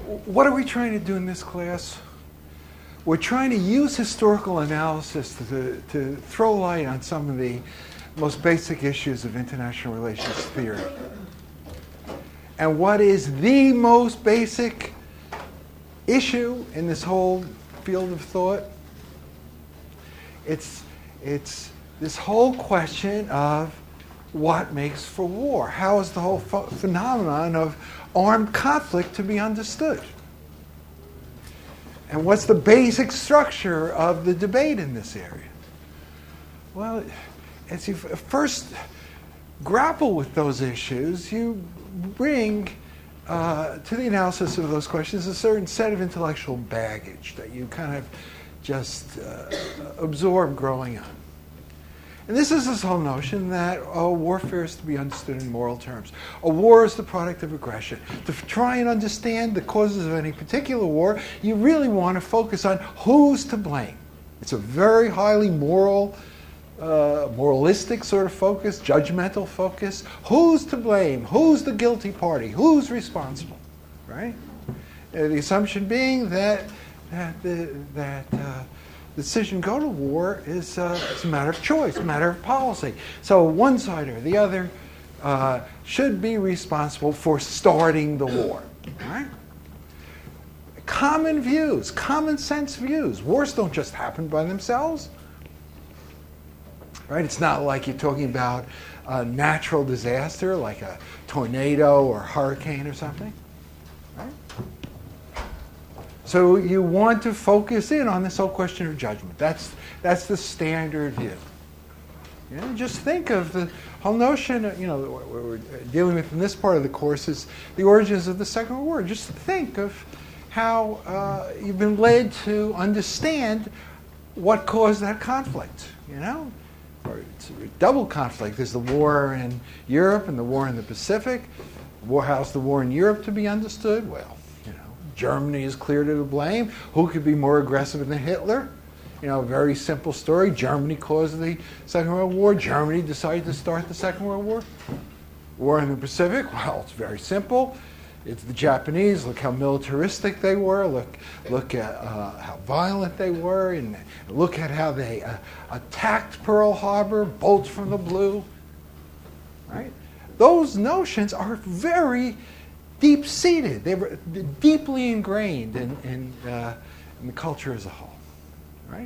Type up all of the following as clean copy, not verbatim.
what are we trying to do in this class? We're trying to use historical analysis to throw light on some of the most basic issues of international relations theory. And what is the most basic issue in this whole field of thought? It's this whole question of what makes for war. How is the whole phenomenon of armed conflict to be understood? And what's the basic structure of the debate in this area? Well, as you first grapple with those issues, you bring to the analysis of those questions a certain set of intellectual baggage that you kind of just absorb growing up. And this is this whole notion that warfare is to be understood in moral terms. A war is the product of aggression. To try and understand the causes of any particular war, you really want to focus on who's to blame. It's a very highly moralistic sort of focus, judgmental focus. Who's to blame? Who's the guilty party? Who's responsible? Right? The assumption being that the decision to go to war is a matter of choice, a matter of policy. So one side or the other should be responsible for starting the war. Right? Common views, common sense views. Wars don't just happen by themselves. Right? It's not like you're talking about a natural disaster like a tornado or hurricane or something. Right? So you want to focus in on this whole question of judgment. That's the standard view. You know, just think of the whole notion, what we're dealing with in this part of the course is the origins of the Second World War. Just think of how you've been led to understand what caused that conflict, Or it's a double conflict. There's the war in Europe and the war in the Pacific. How's the war in Europe to be understood? Well, Germany is clear to blame. Who could be more aggressive than Hitler? Very simple story. Germany caused the Second World War. Germany decided to start the Second World War. War in the Pacific, well, it's very simple. It's the Japanese. Look how militaristic they were. Look at how violent they were. And look at how they attacked Pearl Harbor, bolts from the blue. Right? Those notions are very deep-seated. They were deeply ingrained in the culture as a whole, right?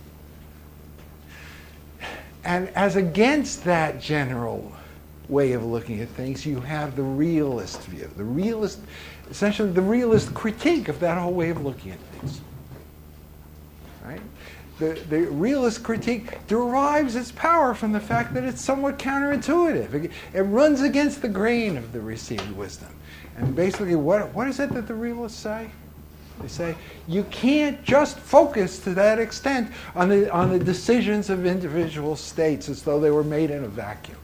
And as against that general way of looking at things, you have the realist view, essentially the realist critique of that whole way of looking at things, right? The realist critique derives its power from the fact that it's somewhat counterintuitive. It runs against the grain of the received wisdom. And basically, what is it that the realists say? They say, you can't just focus to that extent on the decisions of individual states as though they were made in a vacuum.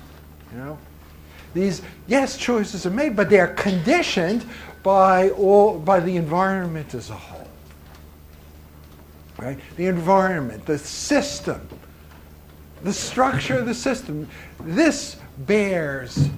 These, choices are made, but they are conditioned by the environment as a whole. Right? The environment, the system, the structure of the system. This bears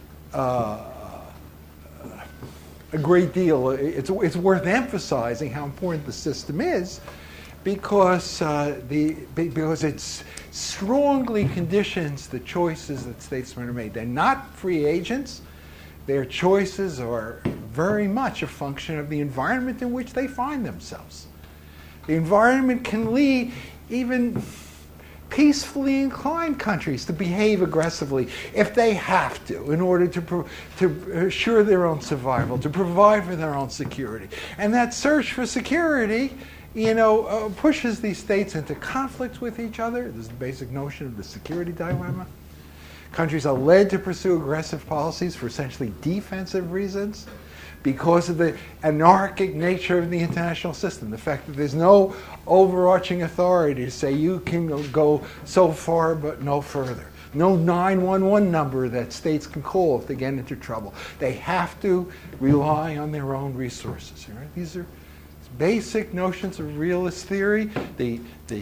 a great deal. It's worth emphasizing how important the system is, because it strongly conditions the choices that statesmen are made. They're not free agents. Their choices are very much a function of the environment in which they find themselves. The environment can lead even peacefully inclined countries to behave aggressively if they have to, in order to assure their own survival, to provide for their own security. And that search for security, pushes these states into conflicts with each other. This is the basic notion of the security dilemma. Countries are led to pursue aggressive policies for essentially defensive reasons because of the anarchic nature of the international system, the fact that there's no overarching authority to say you can go so far but no further. No 911 number that states can call if they get into trouble. They have to rely on their own resources. Right? These are basic notions of realist theory. The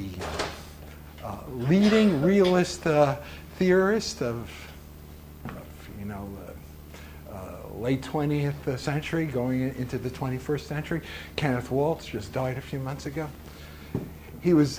leading realist theorist of late 20th century, going into the 21st century. Kenneth Waltz just died a few months ago. He was,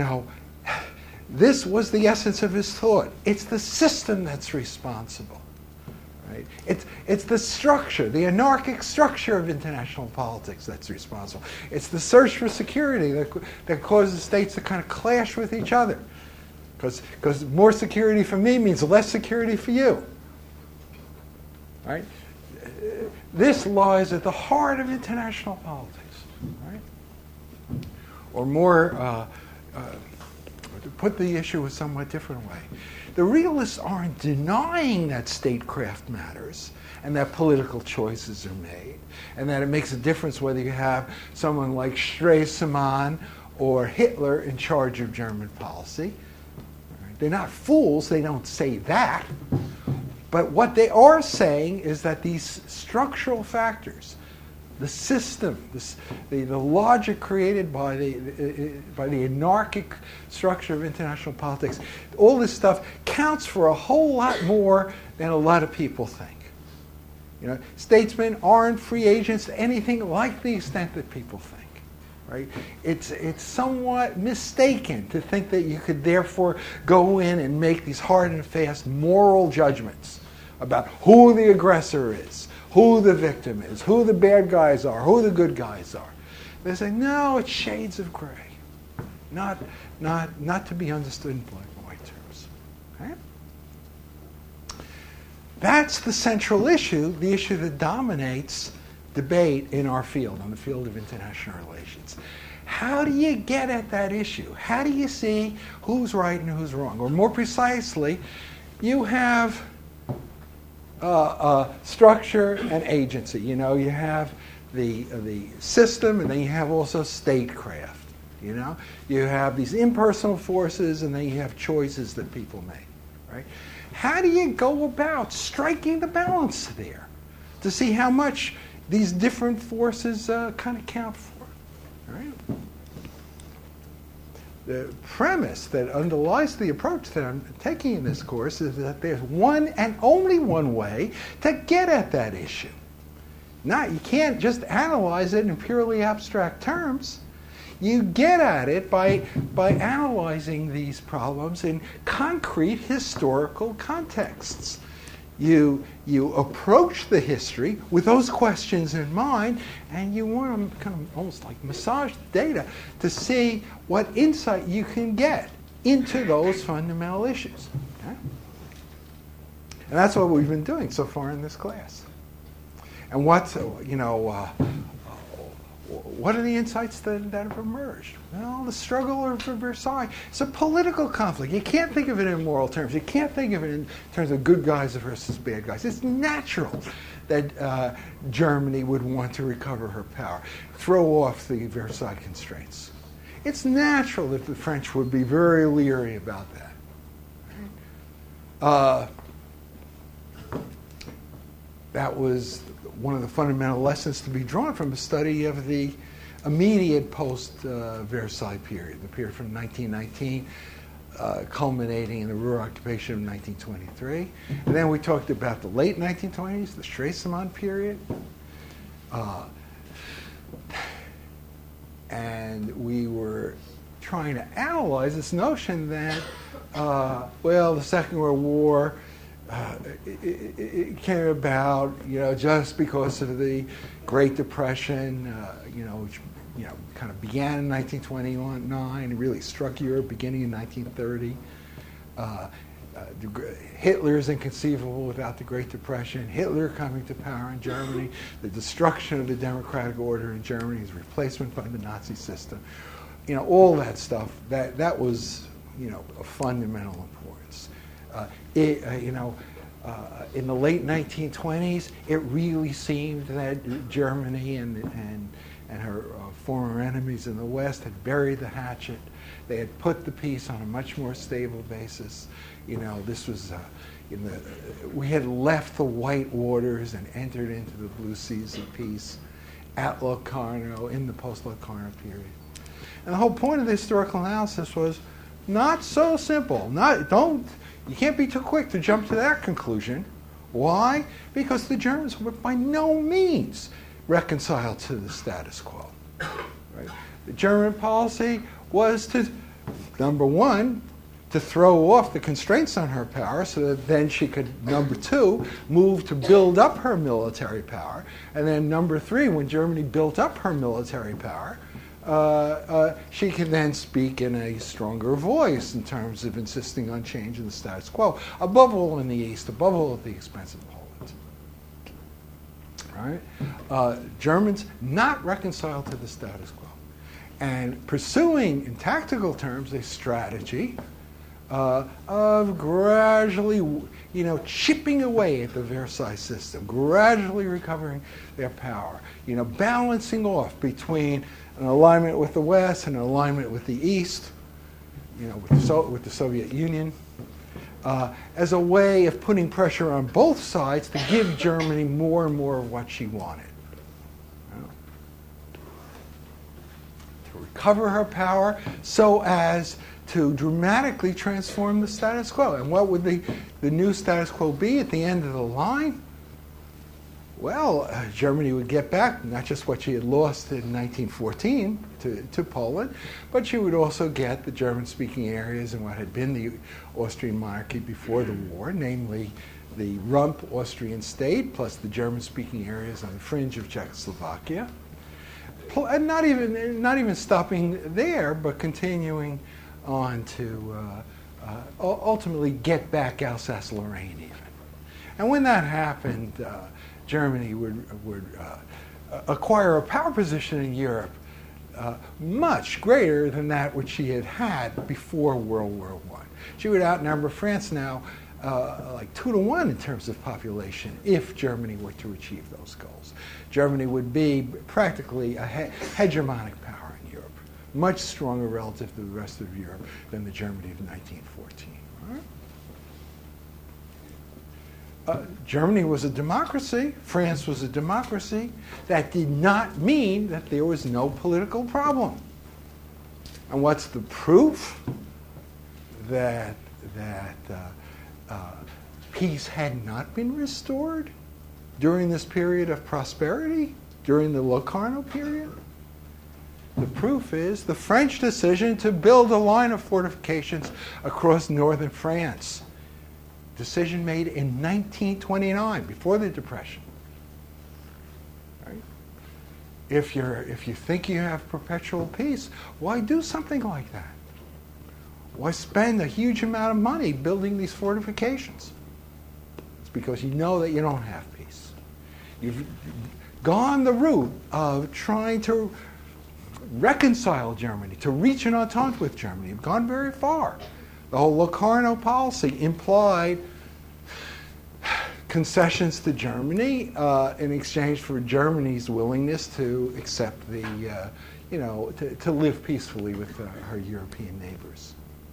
this was the essence of his thought. It's the system that's responsible. Right? It's the structure, the anarchic structure of international politics that's responsible. It's the search for security that causes states to kind of clash with each other. Because more security for me means less security for you. Right? This lies at the heart of international politics. Right? Or more, to put the issue a somewhat different way, the realists aren't denying that statecraft matters and that political choices are made and that it makes a difference whether you have someone like Stresemann or Hitler in charge of German policy. They're not fools, they don't say that. But what they are saying is that these structural factors, the system, the logic created by the anarchic structure of international politics, all this stuff counts for a whole lot more than a lot of people think. Statesmen aren't free agents to anything like the extent that people think. Right? It's somewhat mistaken to think that you could therefore go in and make these hard and fast moral judgments about who the aggressor is, who the victim is, who the bad guys are, who the good guys are. They say, no, it's shades of gray, not to be understood in black and white terms. Okay? That's the central issue, the issue that dominates debate in our field, on the field of international relations. How do you get at that issue? How do you see who's right and who's wrong? Or more precisely, you have structure and agency. You have the system, and then you have also statecraft. You have these impersonal forces, and then you have choices that people make. Right? How do you go about striking the balance there to see how much these different forces kind of count for? Right? The premise that underlies the approach that I'm taking in this course is that there's one and only one way to get at that issue. You can't just analyze it in purely abstract terms. You get at it by analyzing these problems in concrete historical contexts. You approach the history with those questions in mind, and you want to kind of almost like massage the data to see what insight you can get into those fundamental issues. Okay? And that's what we've been doing so far in this class. And what are the insights that have emerged? Well, the struggle over Versailles. It's a political conflict. You can't think of it in moral terms. You can't think of it in terms of good guys versus bad guys. It's natural that Germany would want to recover her power, throw off the Versailles constraints. It's natural that the French would be very leery about that. That was one of the fundamental lessons to be drawn from a study of the immediate post-Versailles period, the period from 1919, culminating in the Ruhr occupation of 1923. And then we talked about the late 1920s, the Stresemann period. And we were trying to analyze this notion that, the Second World War it came about, just because of the Great Depression, which kind of began in 1929 and really struck Europe beginning in 1930. Hitler is inconceivable without the Great Depression. Hitler coming to power in Germany, the destruction of the democratic order in Germany, his replacement by the Nazi system. All that stuff, that was, of fundamental importance. In the late 1920s, it really seemed that Germany and her former enemies in the West had buried the hatchet. They had put the peace on a much more stable basis. This was we had left the white waters and entered into the blue seas of peace at Locarno, in the post-Locarno period. And the whole point of the historical analysis was not so simple. You can't be too quick to jump to that conclusion. Why? Because the Germans were by no means reconciled to the status quo. Right? The German policy was to, number one, to throw off the constraints on her power so that then she could, number two, move to build up her military power. And then number three, when Germany built up her military power, she can then speak in a stronger voice in terms of insisting on change in the status quo, above all in the East, above all at the expense of Poland. Right? Germans not reconciled to the status quo, and pursuing, in tactical terms, a strategy of gradually, chipping away at the Versailles system, gradually recovering their power, balancing off between an alignment with the West and an alignment with the East, with the Soviet Union, as a way of putting pressure on both sides to give Germany more and more of what she wanted. To recover her power so as to dramatically transform the status quo. And what would the new status quo be at the end of the line? Well, Germany would get back not just what she had lost in 1914 to Poland, but she would also get the German-speaking areas in what had been the Austrian monarchy before the war, namely the rump Austrian state, plus the German-speaking areas on the fringe of Czechoslovakia. And not even stopping there, but continuing on to ultimately get back Alsace-Lorraine even. And when that happened, Germany would acquire a power position in Europe much greater than that which she had had before World War I. She would outnumber France now like 2-1 in terms of population if Germany were to achieve those goals. Germany would be practically a hegemonic power in Europe, much stronger relative to the rest of Europe than the Germany of 1914. Germany was a democracy. France was a democracy. That did not mean that there was no political problem. And what's the proof that peace had not been restored during this period of prosperity, during the Locarno period? The proof is the French decision to build a line of fortifications across northern France. Decision made in 1929, before the Depression. Right? If you think you have perpetual peace, why do something like that? Why spend a huge amount of money building these fortifications? It's because you know that you don't have peace. You've gone the route of trying to reconcile Germany, to reach an entente with Germany. You've gone very far. The whole Locarno policy implied concessions to Germany in exchange for Germany's willingness to accept to live peacefully with her European neighbors.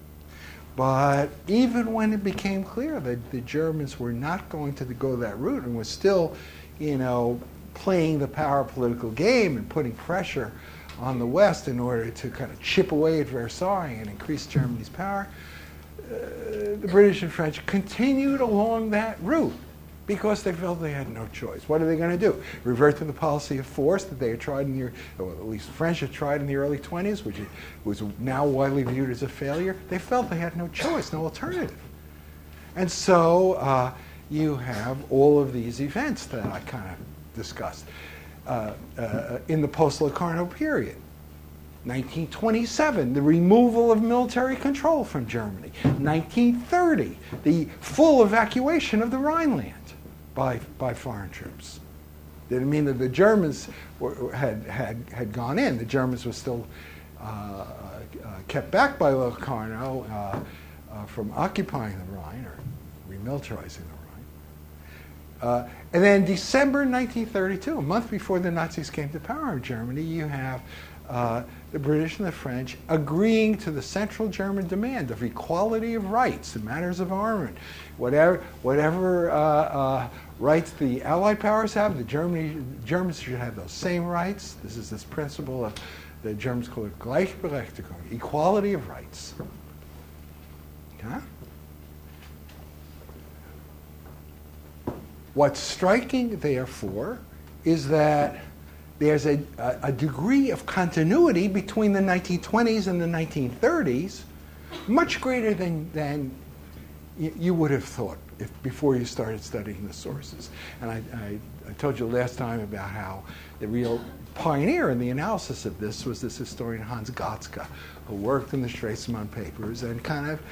But even when it became clear that the Germans were not going to go that route and were still, playing the power political game and putting pressure on the West in order to kind of chip away at Versailles and increase Germany's power, the British and French continued along that route because they felt they had no choice. What are they going to do? Revert to the policy of force that they had tried at least the French had tried in the early 20s, which was now widely viewed as a failure? They felt they had no choice, no alternative. And so you have all of these events that I kind of discussed in the post-Locarno period. 1927, the removal of military control from Germany. 1930, the full evacuation of the Rhineland by foreign troops. Didn't mean that the Germans had gone in. The Germans were still kept back by Locarno from occupying the Rhine or remilitarizing the Rhine. And then December 1932, a month before the Nazis came to power in Germany, you have the British and the French agreeing to the central German demand of equality of rights in matters of armament. Whatever rights the Allied powers have, the Germans should have those same rights. This is this principle of the Germans call it Gleichberechtigung, equality of rights. Huh? What's striking, therefore, is that there's a degree of continuity between the 1920s and the 1930s, much greater than you would have thought before you started studying the sources. And I told you last time about how the real pioneer in the analysis of this was this historian Hans Gatzke, who worked in the Stresemann papers and kind of,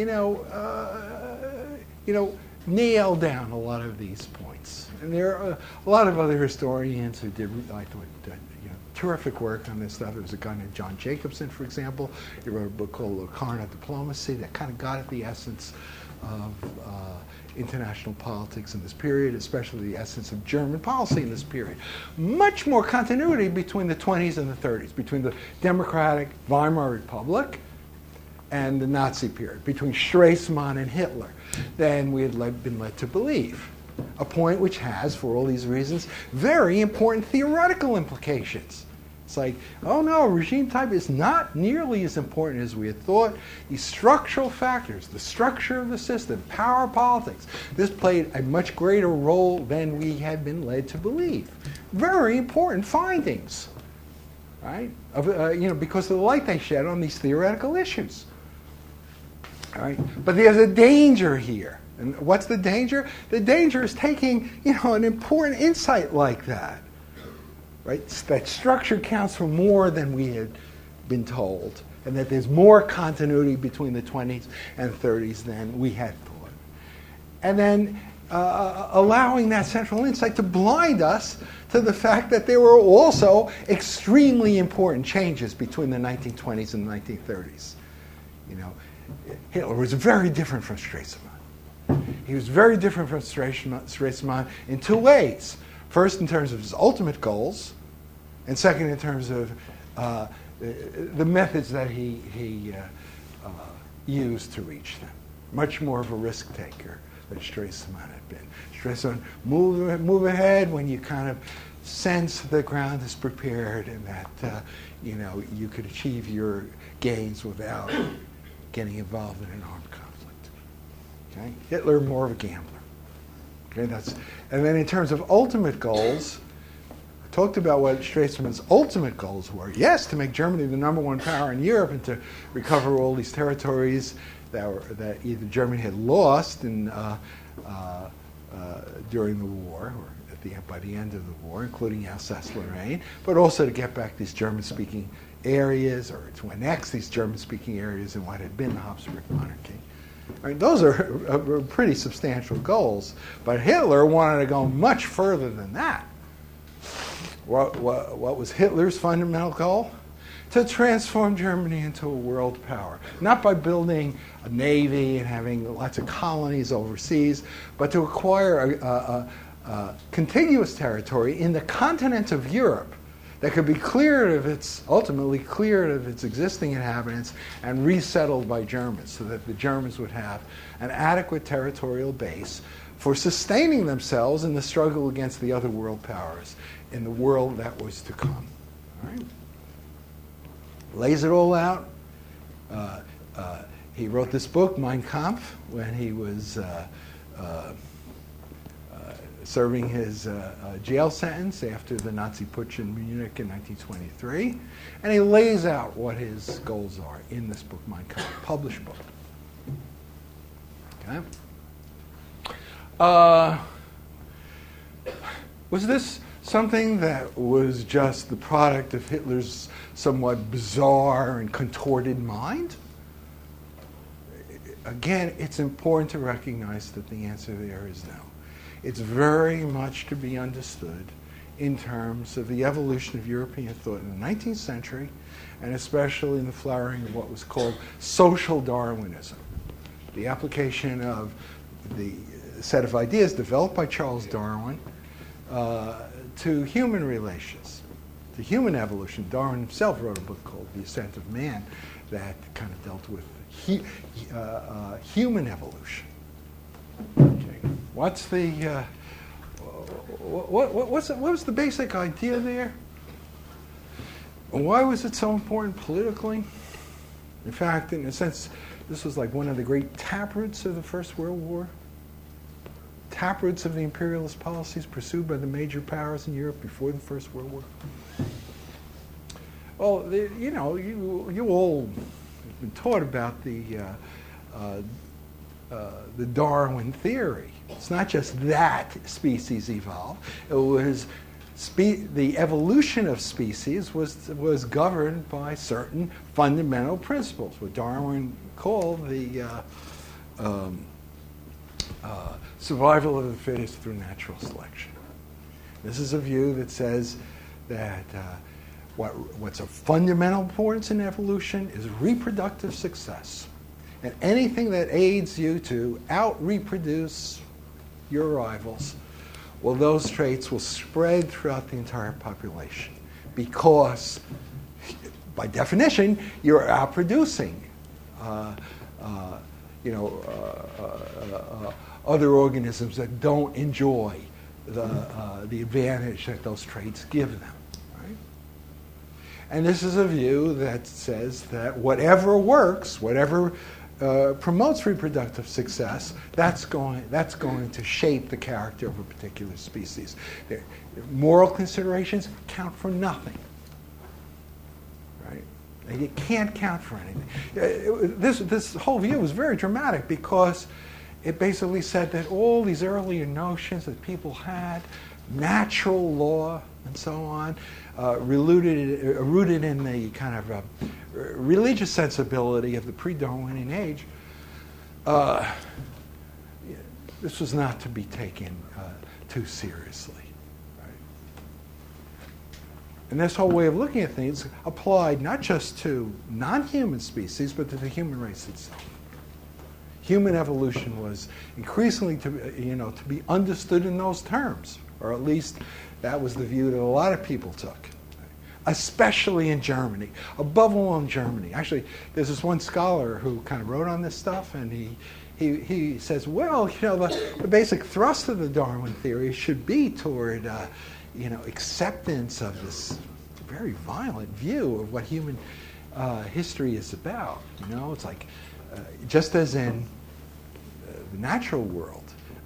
nailed down a lot of these points. And there are a lot of other historians who did, I thought, terrific work on this stuff. There was a guy named John Jacobson, for example. He wrote a book called Locarno Diplomacy that kind of got at the essence of international politics in this period, especially the essence of German policy in this period. Much more continuity between the 20s and the 30s, between the democratic Weimar Republic and the Nazi period, between Stresemann and Hitler, than we had been led to believe. A point which has, for all these reasons, very important theoretical implications. It's like, oh no, regime type is not nearly as important as we had thought. These structural factors, the structure of the system, power politics, this played a much greater role than we had been led to believe. Very important findings, right? Because of the light they shed on these theoretical issues. All right? But there's a danger here. And what's the danger? The danger is taking, an important insight like that. Right? That structure counts for more than we had been told, and that there's more continuity between the 20s and 30s than we had thought. And then allowing that central insight to blind us to the fact that there were also extremely important changes between the 1920s and the 1930s. Hitler was very different from Stresemann. He was very different from Stresemann in two ways. First, in terms of his ultimate goals, and second, in terms of the methods that he used to reach them. Much more of a risk taker than Stresemann had been. Stresemann move ahead when you kind of sense the ground is prepared and that you could achieve your gains without getting involved in an armed conflict. Okay? Hitler, more of a gambler. Okay, and then in terms of ultimate goals, I talked about what Stresemann's ultimate goals were. Yes, to make Germany the number one power in Europe and to recover all these territories that either Germany had lost during the war or by the end of the war, including Alsace-Lorraine, but also to get back these German-speaking areas or to annex these German-speaking areas in what had been the Habsburg monarchy. I mean, those are pretty substantial goals, but Hitler wanted to go much further than that. What was Hitler's fundamental goal? To transform Germany into a world power. Not by building a navy and having lots of colonies overseas, but to acquire a contiguous territory in the continent of Europe that could be ultimately cleared of its existing inhabitants and resettled by Germans, so that the Germans would have an adequate territorial base for sustaining themselves in the struggle against the other world powers in the world that was to come. All right? Lays it all out. He wrote this book, Mein Kampf, when he was serving his jail sentence after the Nazi putsch in Munich in 1923. And he lays out what his goals are in this book, Mein Kampf, published book. Okay? Was this something that was just the product of Hitler's somewhat bizarre and contorted mind? Again, it's important to recognize that the answer there is no. It's very much to be understood in terms of the evolution of European thought in the 19th century, and especially in the flowering of what was called social Darwinism, the application of the set of ideas developed by Charles Darwin to human relations, to human evolution. Darwin himself wrote a book called The Ascent of Man that kind of dealt with human evolution. Okay. What was the basic idea there? Why was it so important politically? In fact, in a sense, this was like one of the great taproots of the First World War. taproots of the imperialist policies pursued by the major powers in Europe before the First World War? Well, you all have been taught about the Darwin theory. It's not just that species evolved. It was the evolution of species was governed by certain fundamental principles, what Darwin called the survival of the fittest through natural selection. This is a view that says that what's of fundamental importance in evolution is reproductive success. And anything that aids you to out-reproduce your rivals, well, those traits will spread throughout the entire population because, by definition, you're outproducing other organisms that don't enjoy the advantage that those traits give them. Right? And this is a view that says that whatever works, whatever promotes reproductive success, that's going to shape the character of a particular species. Moral considerations count for nothing. Right? It can't count for anything. This whole view was very dramatic because it basically said that all these earlier notions that people had, natural law and so on, rooted in the kind of religious sensibility of the pre-Darwinian age, this was not to be taken too seriously. Right? And this whole way of looking at things applied not just to non-human species, but to the human race itself. Human evolution was increasingly to be understood in those terms, or at least that was the view that a lot of people took, especially in Germany, above all in Germany. Actually, there's this one scholar who kind of wrote on this stuff, and he says, well, the basic thrust of the Darwin theory should be toward acceptance of this very violent view of what human history is about. It's like just as in the natural world,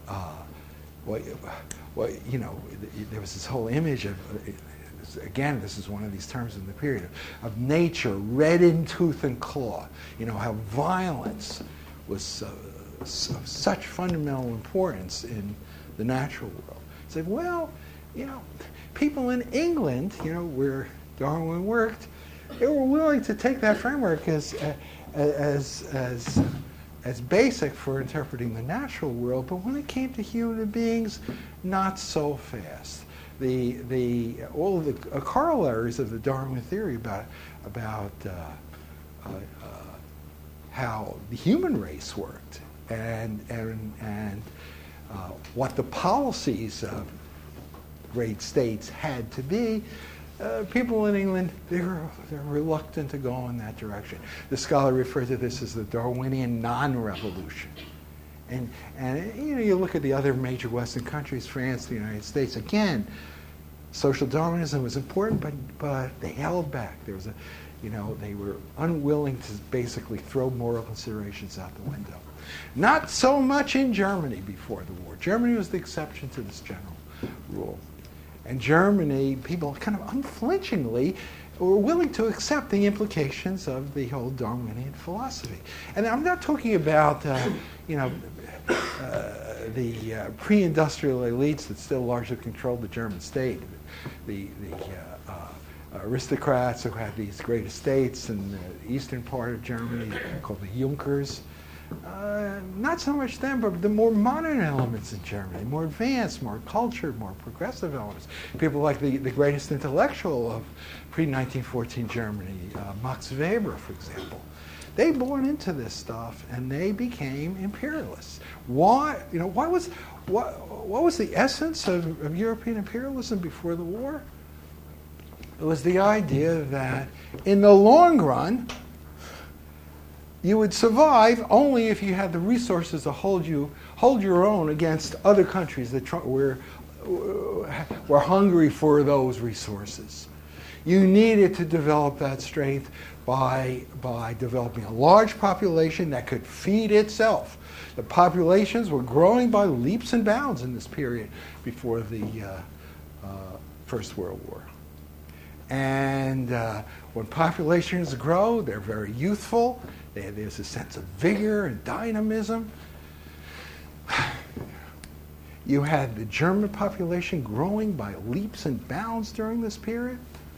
there was this whole image of, again, this is one of these terms in the period, of nature red in tooth and claw. How violence was of such fundamental importance in the natural world. Say, well, people in England, where Darwin worked, they were willing to take that framework as basic for interpreting the natural world, but when it came to human beings, not so fast. All of the corollaries of the Darwin theory about how the human race worked and what the policies of great states had to be. People in England, they're reluctant to go in that direction. The scholar referred to this as the Darwinian non-revolution. And you look at the other major Western countries, France, the United States, again, social Darwinism was important, but they held back. There was they were unwilling to basically throw moral considerations out the window. Not so much in Germany before the war. Germany was the exception to this general rule. And Germany, people kind of unflinchingly were willing to accept the implications of the whole Darwinian philosophy. And I'm not talking about, the pre-industrial elites that still largely controlled the German state, the aristocrats who had these great estates in the eastern part of Germany called the Junkers. Not so much them, but the more modern elements in Germany, more advanced, more cultured, more progressive elements. People like the greatest intellectual of pre-1914 Germany, Max Weber, for example. They bought into this stuff and they became imperialists. Why? What was the essence of European imperialism before the war? It was the idea that in the long run, you would survive only if you had the resources to hold your own against other countries that were hungry for those resources. You needed to develop that strength by developing a large population that could feed itself. The populations were growing by leaps and bounds in this period before the First World War. And when populations grow, they're very youthful. There's a sense of vigor and dynamism. You had the German population growing by leaps and bounds during this period.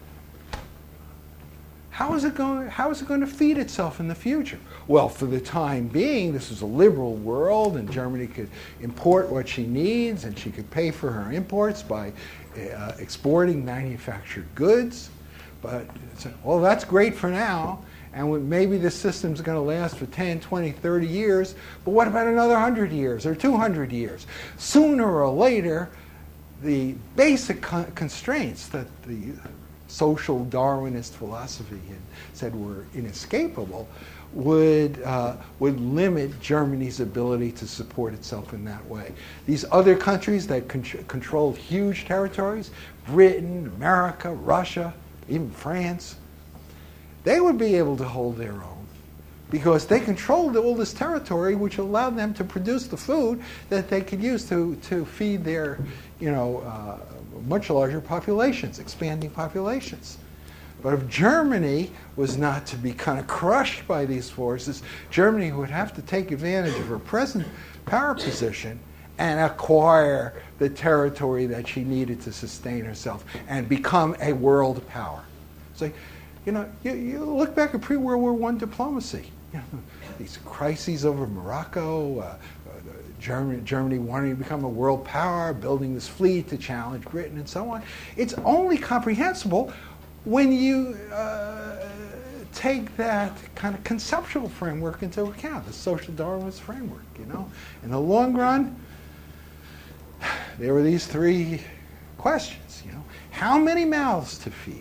How is it going to feed itself in the future? Well, for the time being, this is a liberal world, and Germany could import what she needs, and she could pay for her imports by exporting manufactured goods. But, well, that's great for now, and maybe this system's going to last for 10, 20, 30 years, but what about another 100 years or 200 years? Sooner or later, the basic constraints that the social Darwinist philosophy had said were inescapable would limit Germany's ability to support itself in that way. These other countries that controlled huge territories, Britain, America, Russia, even France, they would be able to hold their own because they controlled all this territory, which allowed them to produce the food that they could use to feed their, much larger populations, expanding populations. But if Germany was not to be kind of crushed by these forces, Germany would have to take advantage of her present power position and acquire the territory that she needed to sustain herself and become a world power. So, you look back at pre-World War I diplomacy. These crises over Morocco, Germany wanting to become a world power, building this fleet to challenge Britain, and so on. It's only comprehensible when you take that kind of conceptual framework into account, the social Darwinist framework. In the long run, there were these three questions. How many mouths to feed?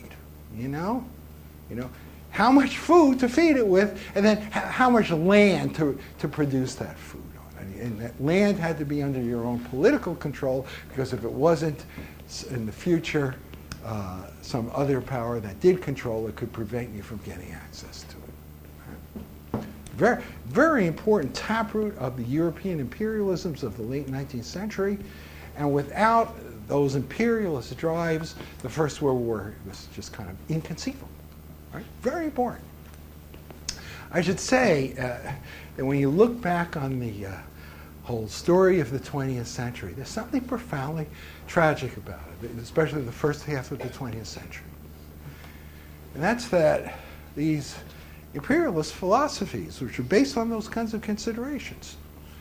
How much food to feed it with, and then how much land to produce that food on. And that land had to be under your own political control, because if it wasn't, in the future, some other power that did control it could prevent you from getting access to it. Very, very important taproot of the European imperialisms of the late 19th century. And without those imperialist drives, the First World War was just kind of inconceivable. Right? Very important. I should say that when you look back on the whole story of the 20th century, there's something profoundly tragic about it, especially the first half of the 20th century. And that's that these imperialist philosophies, which are based on those kinds of considerations,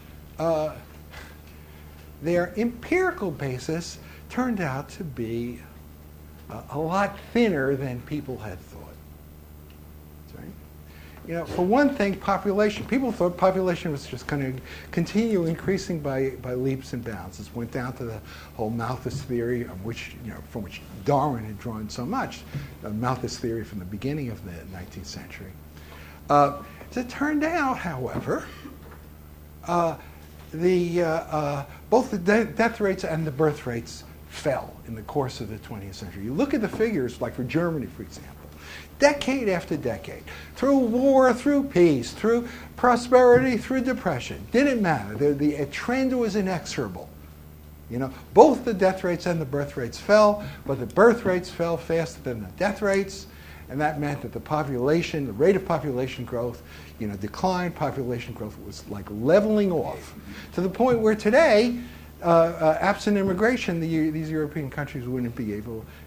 their empirical basis turned out to be a lot thinner than people had thought. For one thing, population. People thought population was just going to continue increasing by leaps and bounds. This went down to the whole Malthus theory, from which Darwin had drawn so much. Malthus theory from the beginning of the 19th century. As it turned out, however, both the death rates and the birth rates fell in the course of the 20th century. You look at the figures, like for Germany, for example. Decade after decade, through war, through peace, through prosperity, through depression, didn't matter. The trend was inexorable. Both the death rates and the birth rates fell, but the birth rates fell faster than the death rates, and that meant that the rate of population growth, declined. Population growth was like leveling off, to the point where today, absent immigration, these European countries wouldn't be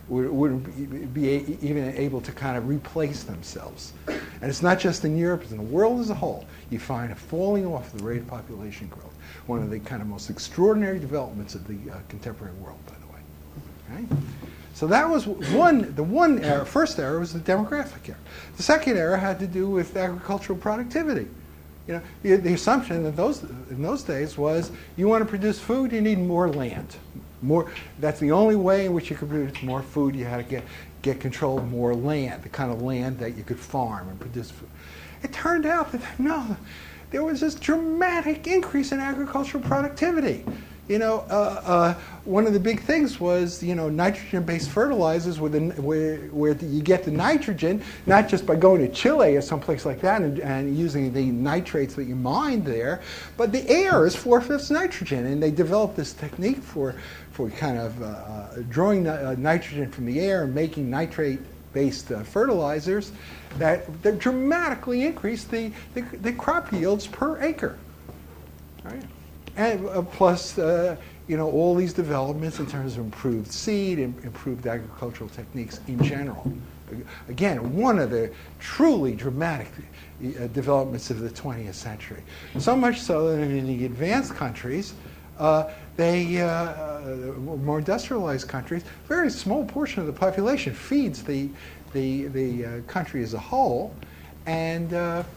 even able to kind of replace themselves. And it's not just in Europe, it's in the world as a whole. You find a falling off of the rate of population growth. One of the kind of most extraordinary developments of the contemporary world, by the way. Okay? So that was the era. First era was the demographic era. The second era had to do with agricultural productivity. The assumption in those days was you want to produce food, you need more land. That's the only way in which you could produce more food. You had to get control of more land, the kind of land that you could farm and produce food. It turned out that there was this dramatic increase in agricultural productivity. one of the big things was, nitrogen-based fertilizers where you get the nitrogen, not just by going to Chile or someplace like that and using the nitrates that you mine there, but the air is 4/5 nitrogen. And they developed this technique for kind of drawing nitrogen from the air and making nitrate-based fertilizers that dramatically increase the crop yields per acre. Right? And plus, all these developments in terms of improved seed and improved agricultural techniques in general. Again, one of the truly dramatic developments of the 20th century. So much so that in the advanced countries, more industrialized countries, a very small portion of the population feeds the country as a whole, and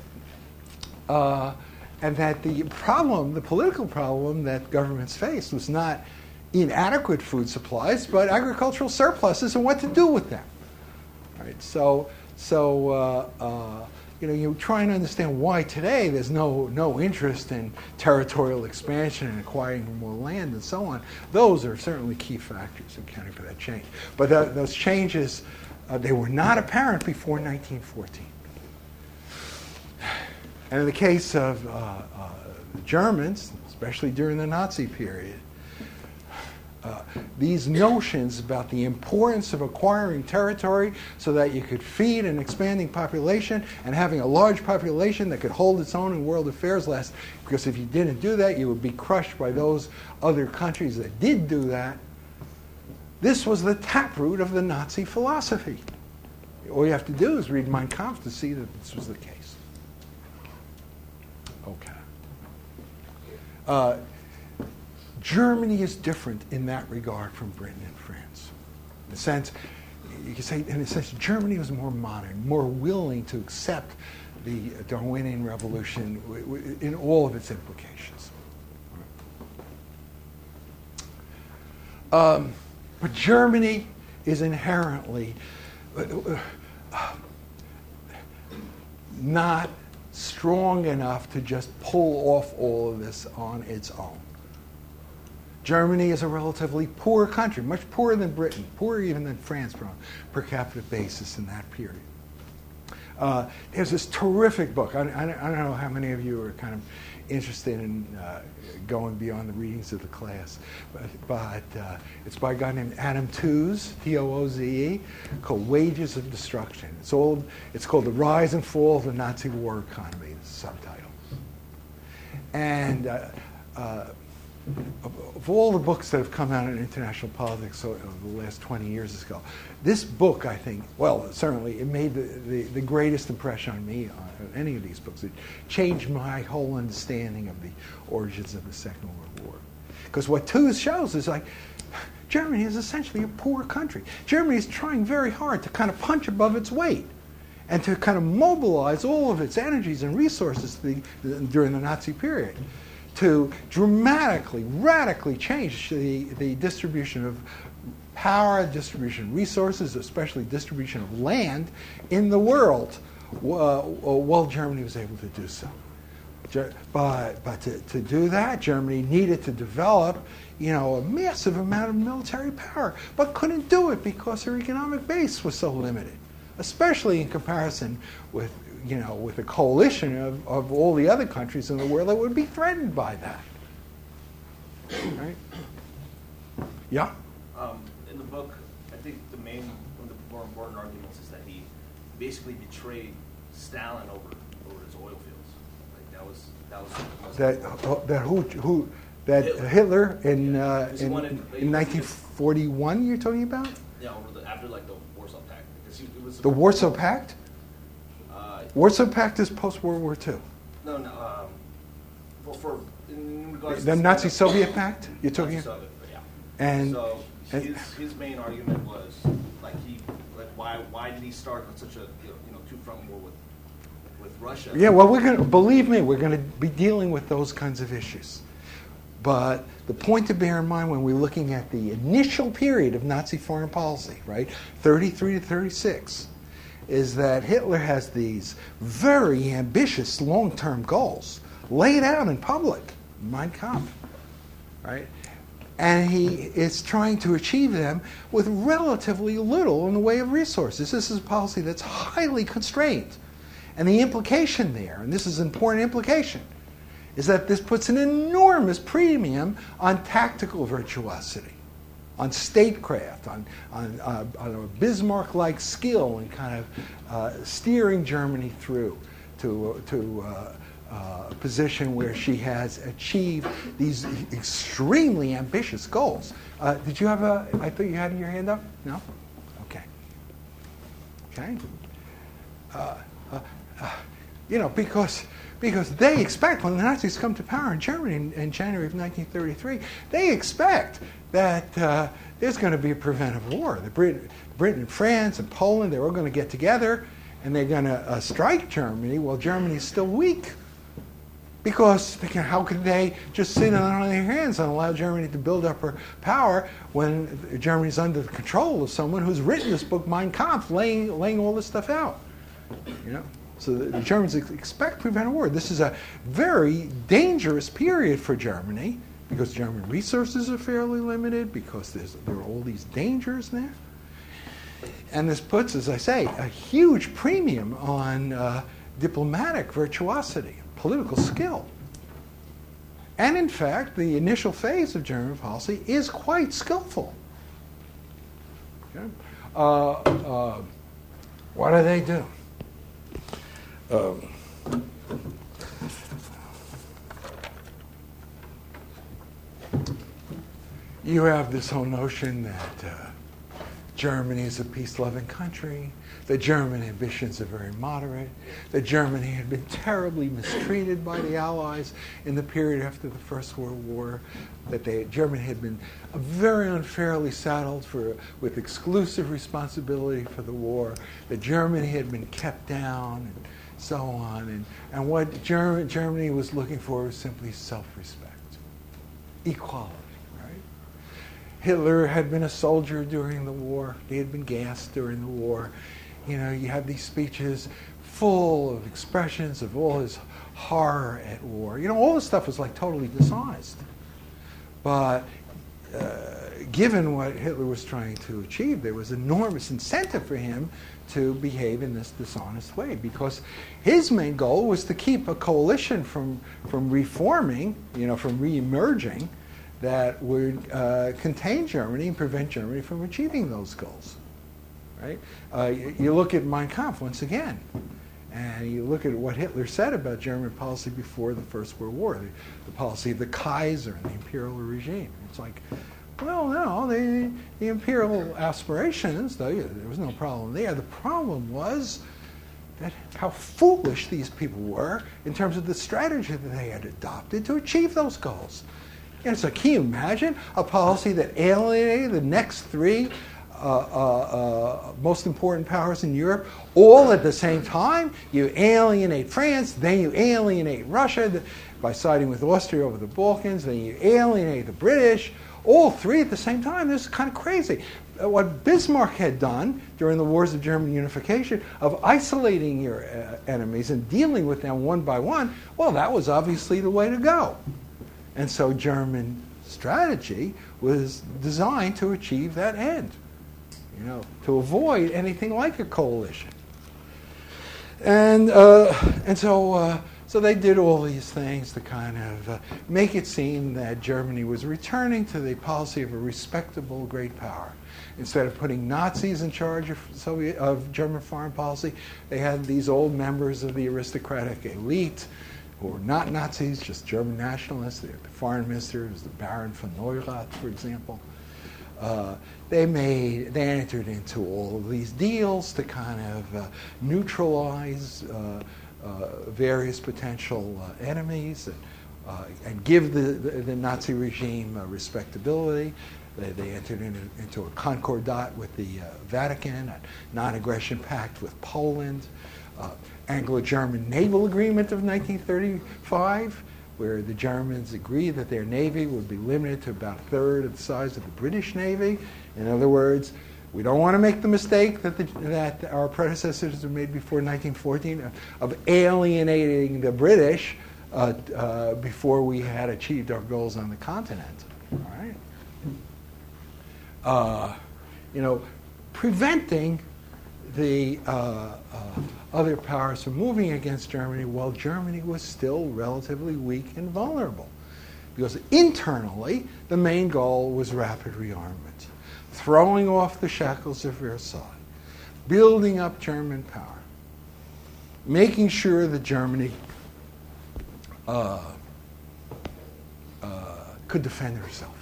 that the political problem that governments faced was not inadequate food supplies, but agricultural surpluses and what to do with them. Right? So you try and understand why today there's no interest in territorial expansion and acquiring more land and so on. Those are certainly key factors accounting for that change. But those changes, they were not apparent before 1914. And in the case of the Germans, especially during the Nazi period, these notions about the importance of acquiring territory so that you could feed an expanding population and having a large population that could hold its own in world affairs because if you didn't do that, you would be crushed by those other countries that did do that. This was the taproot of the Nazi philosophy. All you have to do is read Mein Kampf to see that this was the case. Okay. Germany is different in that regard from Britain and France. In a sense, you could say, Germany was more modern, more willing to accept the Darwinian revolution in all of its implications. But Germany is inherently not strong enough to just pull off all of this on its own. Germany is a relatively poor country, much poorer than Britain, poorer even than France from a per capita basis in that period. There's this terrific book. I don't know how many of you are kind of interested in going beyond the readings of the class, but it's by a guy named Adam Tooze, Tooze, called Wages of Destruction. It's called The Rise and Fall of the Nazi War Economy, the subtitle. And of all the books that have come out in international politics over the last 20 years ago, this book, I think, certainly it made the greatest impression on me on any of these books. It changed my whole understanding of the origins of the Second World War. Because what Tooze shows is Germany is essentially a poor country. Germany is trying very hard to kind of punch above its weight and to kind of mobilize all of its energies and resources during the Nazi period to dramatically, radically change the distribution of power, distribution of resources, especially distribution of land in the world, while Germany was able to do so. But to do that, Germany needed to develop, a massive amount of military power, but couldn't do it because her economic base was so limited, especially in comparison with a coalition of all the other countries in the world that would be threatened by that. Right? Yeah? In the book, I think one of the more important arguments is that he basically betrayed Stalin over his oil fields. Hitler in 1941 you're talking about? Yeah, after the Warsaw Pact. The Warsaw Pact? Warsaw Pact is post-World War II. No. In regards the to Nazi-Soviet Pact you're talking about? Soviet, yeah. And so his main argument was why did he start with such a two-front war with Russia? Yeah, well, we're going to be dealing with those kinds of issues. But the point to bear in mind when we're looking at the initial period of Nazi foreign policy, right, 33 to 36, is that Hitler has these very ambitious long-term goals laid out in public, Mein Kampf, right? And he is trying to achieve them with relatively little in the way of resources. This is a policy that's highly constrained. And the implication there, and this is an important implication, is that this puts an enormous premium on tactical virtuosity, on statecraft, on a Bismarck-like skill in kind of steering Germany through to a position where she has achieved these extremely ambitious goals. Did you have I thought you had your hand up? No? Okay. Okay. Because they expect, when the Nazis come to power in Germany in January of 1933, they expect that there's going to be a preventive war. Britain and France and Poland, they're all going to get together and they're going to strike Germany while Germany's still weak. Because how could they just sit on their hands and allow Germany to build up her power when Germany's under the control of someone who's written this book, Mein Kampf, laying all this stuff out? So the Germans expect preventive war. This is a very dangerous period for Germany because German resources are fairly limited, because there are all these dangers there. And this puts, as I say, a huge premium on diplomatic virtuosity, political skill. And in fact, the initial phase of German policy is quite skillful. Okay? What do they do? You have this whole notion that Germany is a peace-loving country, that German ambitions are very moderate, that Germany had been terribly mistreated by the Allies in the period after the First World War, that Germany had been very unfairly saddled with exclusive responsibility for the war, that Germany had been kept down, and so on. And what Germany was looking for was simply self-respect, equality. Hitler had been a soldier during the war. He had been gassed during the war. You have these speeches full of expressions of all his horror at war. All this stuff was like totally dishonest. But given what Hitler was trying to achieve, there was enormous incentive for him to behave in this dishonest way, because his main goal was to keep a coalition from reforming, from re-emerging, that would contain Germany and prevent Germany from achieving those goals. Right? You look at Mein Kampf once again, and you look at what Hitler said about German policy before the First World War, the policy of the Kaiser and the imperial regime. It's like, well, no, the imperial aspirations, though, there was no problem there. The problem was that how foolish these people were in terms of the strategy that they had adopted to achieve those goals. So can you imagine a policy that alienated the next three most important powers in Europe all at the same time? You alienate France, then you alienate Russia by siding with Austria over the Balkans, then you alienate the British, all three at the same time. This is kind of crazy. What Bismarck had done during the wars of German unification, of isolating your enemies and dealing with them one by one, well, that was obviously the way to go. And so German strategy was designed to achieve that end, to avoid anything like a coalition. And so they did all these things to kind of make it seem that Germany was returning to the policy of a respectable great power. Instead of putting Nazis in charge of German foreign policy, they had these old members of the aristocratic elite who were not Nazis, just German nationalists. The foreign minister was the Baron von Neurath, for example. They entered into all of these deals to kind of neutralize various potential enemies and give the Nazi regime respectability. They entered into a concordat with the Vatican, a non-aggression pact with Poland, Anglo-German Naval Agreement of 1935, where the Germans agreed that their navy would be limited to about a third of the size of the British Navy. In other words, we don't want to make the mistake that our predecessors have made before 1914 of alienating the British before we had achieved our goals on the continent. All right? preventing the other powers from moving against Germany while Germany was still relatively weak and vulnerable. Because internally, the main goal was rapid rearmament, throwing off the shackles of Versailles, building up German power, making sure that Germany could defend herself.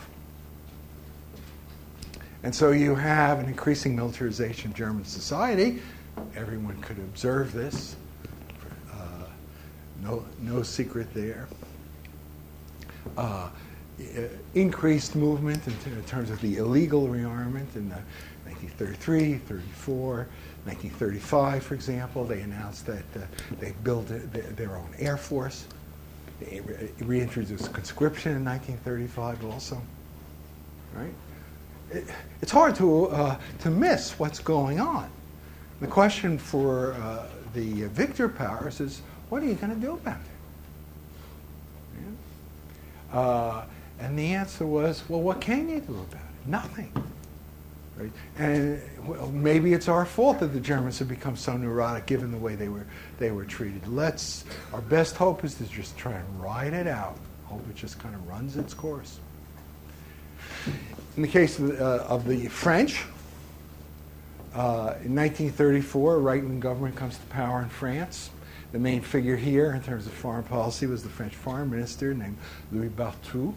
And so you have an increasing militarization of German society. Everyone could observe this. No secret there. Increased movement in terms of the illegal rearmament in 1933, 34, 1935, for example. They announced that they built their own air force. They reintroduced conscription in 1935 also. Right? It's hard to miss what's going on. The question for the victor powers is, what are you going to do about it? Yeah? And the answer was, well, what can you do about it? Nothing. Right? And well, maybe it's our fault that the Germans have become so neurotic, given the way they were treated. Our best hope is to just try and ride it out. Hope it just kind of runs its course. In the case of the French, in 1934, a right-wing government comes to power in France. The main figure here in terms of foreign policy was the French foreign minister named Louis Barthou.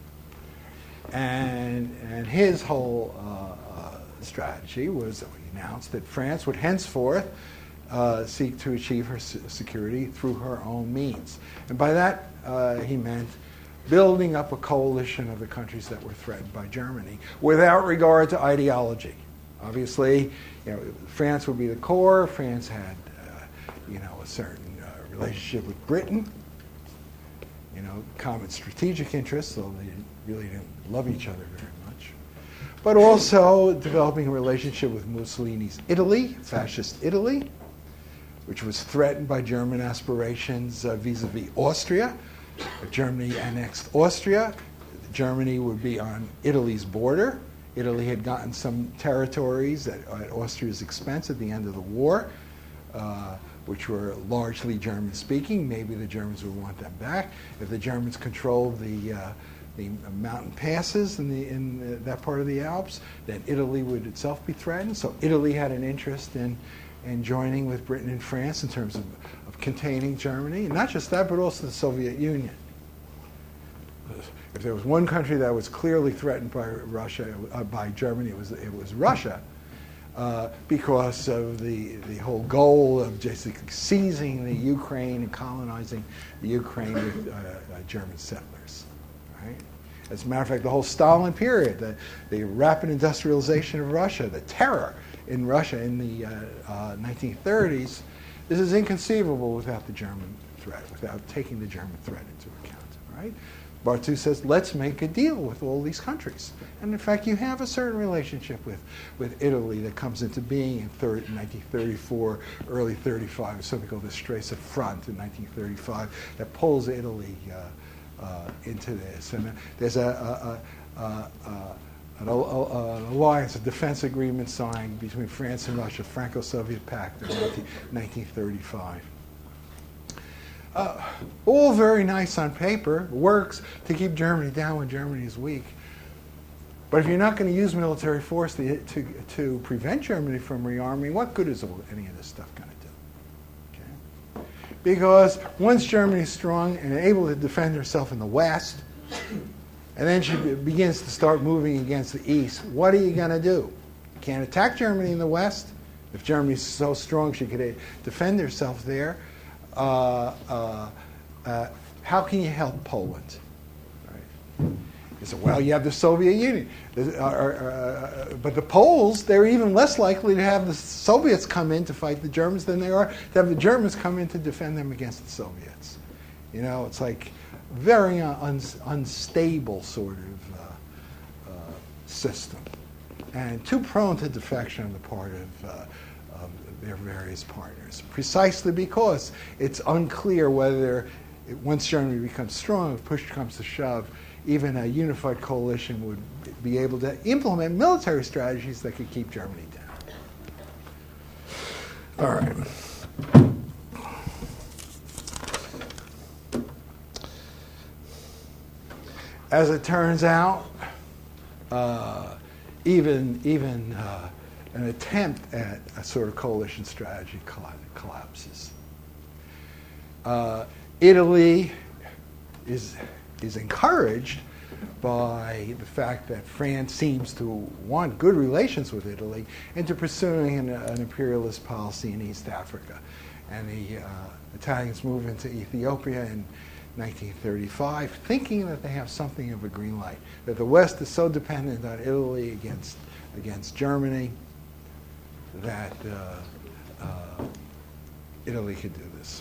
And his whole strategy was, he announced that France would henceforth seek to achieve her security through her own means. And by that, he meant building up a coalition of the countries that were threatened by Germany without regard to ideology. Obviously, France would be the core. France had, a certain relationship with Britain, common strategic interests, though they really didn't love each other very much. But also developing a relationship with Mussolini's Italy, fascist Italy, which was threatened by German aspirations vis-a-vis Austria. If Germany annexed Austria, Germany would be on Italy's border. Italy had gotten some territories at Austria's expense at the end of the war, which were largely German-speaking. Maybe the Germans would want them back. If the Germans controlled the mountain passes in that part of the Alps, then Italy would itself be threatened. So Italy had an interest in joining with Britain and France in terms of containing Germany. And not just that, but also the Soviet Union. If there was one country that was clearly threatened by Germany, it was Russia, because of the whole goal of just seizing the Ukraine and colonizing the Ukraine with German settlers. Right? As a matter of fact, the whole Stalin period, the rapid industrialization of Russia, the terror in Russia in the 1930s, this is inconceivable without the German threat, without taking the German threat into account. Right? Barthou says, let's make a deal with all these countries. And in fact, you have a certain relationship with Italy that comes into being in 1934, early 35, something called the Stresa Front in 1935, that pulls Italy into this. And there's an alliance, a defense agreement signed between France and Russia, Franco-Soviet Pact in 1935. All very nice on paper, works to keep Germany down when Germany is weak. But if you're not going to use military force to prevent Germany from rearming, what good is any of this stuff going to do? Okay? Because once Germany is strong and able to defend herself in the West, and then she begins to start moving against the East, what are you going to do? You can't attack Germany in the West. If Germany is so strong she could defend herself there, how can you help Poland? Right? You say, well, you have the Soviet Union. But the Poles, they're even less likely to have the Soviets come in to fight the Germans than they are to have the Germans come in to defend them against the Soviets. It's like very unstable sort of system. And too prone to defection on the part of their various partners, precisely because it's unclear whether, once Germany becomes strong, if push comes to shove, even a unified coalition would be able to implement military strategies that could keep Germany down. All right. As it turns out, even an attempt at a sort of coalition strategy collapses. Italy is encouraged by the fact that France seems to want good relations with Italy into pursuing an imperialist policy in East Africa. And the Italians move into Ethiopia in 1935, thinking that they have something of a green light, that the West is so dependent on Italy against Germany that Italy could do this.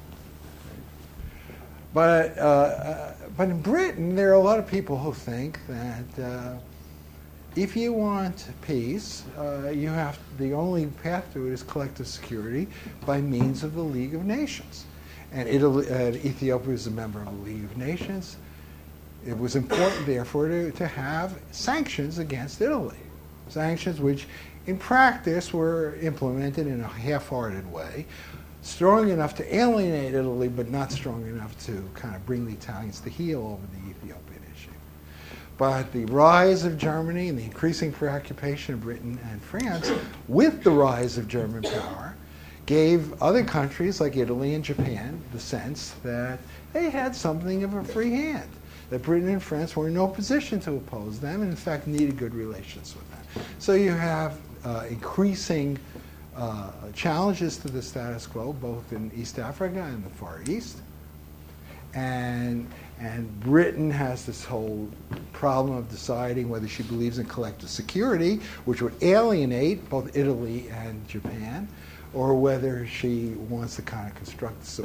But in Britain, there are a lot of people who think that if you want peace, the only path to it is collective security by means of the League of Nations. And Ethiopia is a member of the League of Nations. It was important, therefore, to have sanctions against Italy, sanctions which, in practice, were implemented in a half-hearted way, strong enough to alienate Italy, but not strong enough to kind of bring the Italians to heel over the Ethiopian issue. But the rise of Germany and the increasing preoccupation of Britain and France with the rise of German power gave other countries like Italy and Japan the sense that they had something of a free hand, that Britain and France were in no position to oppose them, and in fact needed good relations with them. So you have increasing challenges to the status quo, both in East Africa and the Far East. And Britain has this whole problem of deciding whether she believes in collective security, which would alienate both Italy and Japan, or whether she wants to kind of construct this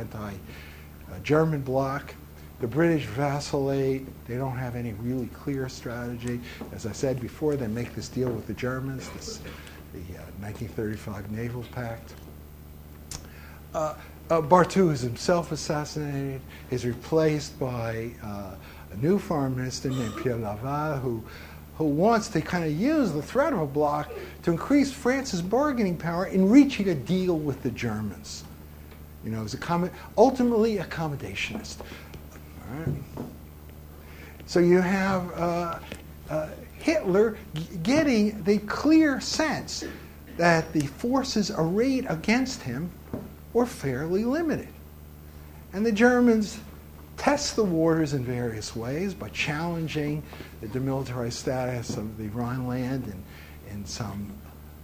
anti-German bloc. The British vacillate. They don't have any really clear strategy. As I said before, they make this deal with the Germans, the 1935 Naval Pact. Barthou is himself assassinated. Is replaced by a new foreign minister named Pierre Laval, who wants to kind of use the threat of a bloc to increase France's bargaining power in reaching a deal with the Germans. You know, ultimately accommodationist. All right. So you have Hitler getting the clear sense that the forces arrayed against him were fairly limited. And the Germans test the waters in various ways by challenging the demilitarized status of the Rhineland in some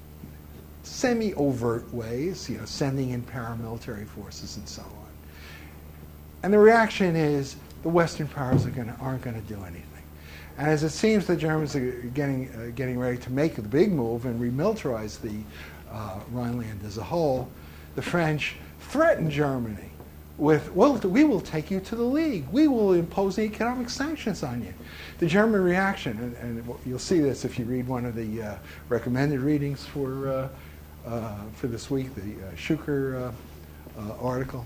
semi-overt ways, you know, sending in paramilitary forces and so on. And the reaction is the Western powers aren't going to do anything. And as it seems the Germans are getting ready to make the big move and remilitarize the Rhineland as a whole, the French threaten Germany with, well, we will take you to the League. We will impose economic sanctions on you. The German reaction, and you'll see this if you read one of the recommended readings for this week, the Schuker article.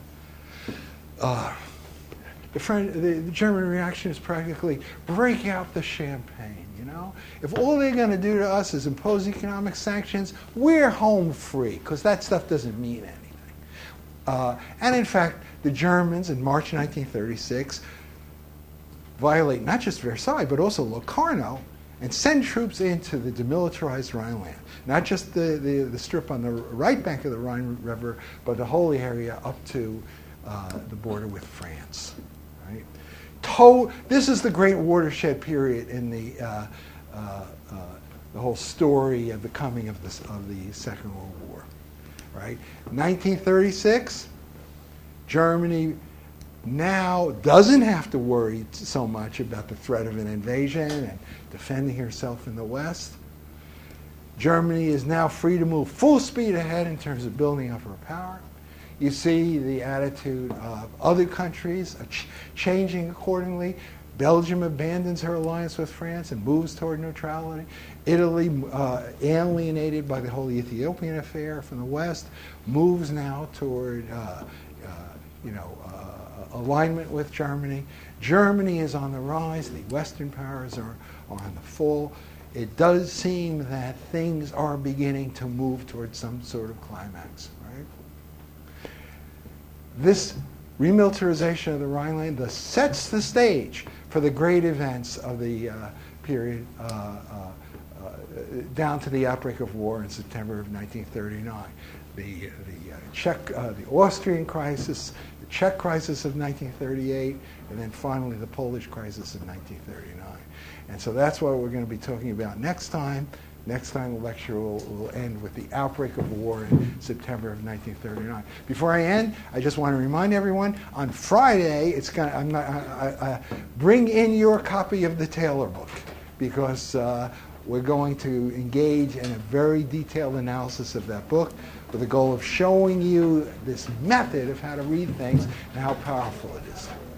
The German reaction is practically break out the champagne, you know? If all they're going to do to us is impose economic sanctions, we're home free, because that stuff doesn't mean anything. And in fact, the Germans in March 1936 violate not just Versailles, but also Locarno, and send troops into the demilitarized Rhineland. Not just the strip on the right bank of the Rhine River, but the whole area up to the border with France. Right? This is the great watershed period in the whole story of the coming of the Second World War. Right? 1936, Germany now doesn't have to worry so much about the threat of an invasion and defending herself in the West. Germany is now free to move full speed ahead in terms of building up her power. You see the attitude of other countries changing accordingly. Belgium abandons her alliance with France and moves toward neutrality. Italy, alienated by the whole Ethiopian affair from the West, moves now toward alignment with Germany. Germany is on the rise. The Western powers are on the fall. It does seem that things are beginning to move towards some sort of climax, right? This remilitarization of the Rhineland thus sets the stage for the great events of the period down to the outbreak of war in September of 1939. The Austrian crisis, the Czech crisis of 1938, and then finally the Polish crisis of 1939. And so that's what we're going to be talking about next time. Next time the lecture will end with the outbreak of war in September of 1939. Before I end, I just want to remind everyone, on Friday, bring in your copy of the Taylor book, because we're going to engage in a very detailed analysis of that book with the goal of showing you this method of how to read things and how powerful it is.